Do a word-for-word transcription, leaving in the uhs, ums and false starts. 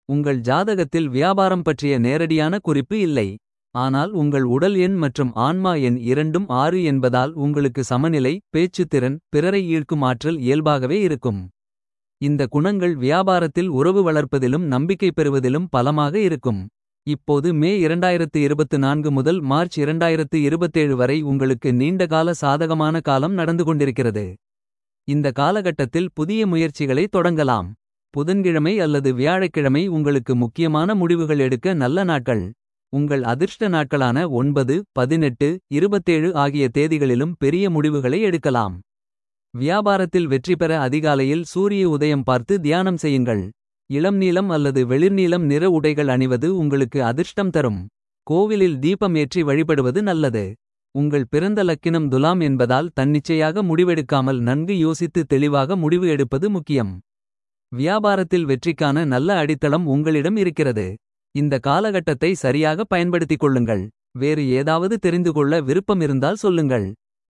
உங்கள் ஜாதகத்தில் வியாபாரம் பற்றிய நேரடியான குறிப்பு இல்லை. ஆனால் உங்கள் உடல் எண் மற்றும் ஆன்மா எண் இரண்டும் ஆறு என்பதால் உங்களுக்கு சமநிலை, பேச்சுத்திறன், பிறரை ஈர்க்கும் ஆற்றல் இயல்பாகவே இருக்கும். இந்த குணங்கள் வியாபாரத்தில் உறவு வளர்ப்பதிலும் நம்பிக்கை பெறுவதிலும் பலமாக இருக்கும். இப்போது மே இரண்டாயிரத்து இருபத்து நான்கு முதல் மார்ச் இரண்டாயிரத்து இருபத்தேழு வரை உங்களுக்கு நீண்டகால சாதகமான காலம் நடந்து கொண்டிருக்கிறது. இந்த காலகட்டத்தில் புதிய முயற்சிகளை தொடங்கலாம். புதன்கிழமை அல்லது வியாழக்கிழமை உங்களுக்கு முக்கியமான முடிவுகள் எடுக்க நல்ல நாட்கள். உங்கள் அதிர்ஷ்ட நாட்களான ஒன்பது, பதினெட்டு, இருபத்தேழு ஆகிய தேதிகளிலும் பெரிய முடிவுகளை எடுக்கலாம். வியாபாரத்தில் வெற்றி பெற அதிகாலையில் சூரிய உதயம் பார்த்து தியானம் செய்யுங்கள். இளம் நீலம் அல்லது வெளிர்நீலம் நிற உடைகள் அணிவது உங்களுக்கு அதிர்ஷ்டம் தரும். கோவிலில் தீபம் ஏற்றி வழிபடுவது நல்லது. உங்கள் பிறந்த லக்கினம் துலாம் என்பதால் தன்னிச்சையாக முடிவெடுக்காமல் நன்கு யோசித்து தெளிவாக முடிவு எடுப்பது முக்கியம். வியாபாரத்தில் வெற்றிக்கான நல்ல அடித்தளம் உங்களிடம் இருக்கிறது. இந்த காலகட்டத்தை சரியாக பயன்படுத்திக் கொள்ளுங்கள். வேறு ஏதாவது தெரிந்து கொள்ள விருப்பம் இருந்தால் சொல்லுங்கள்.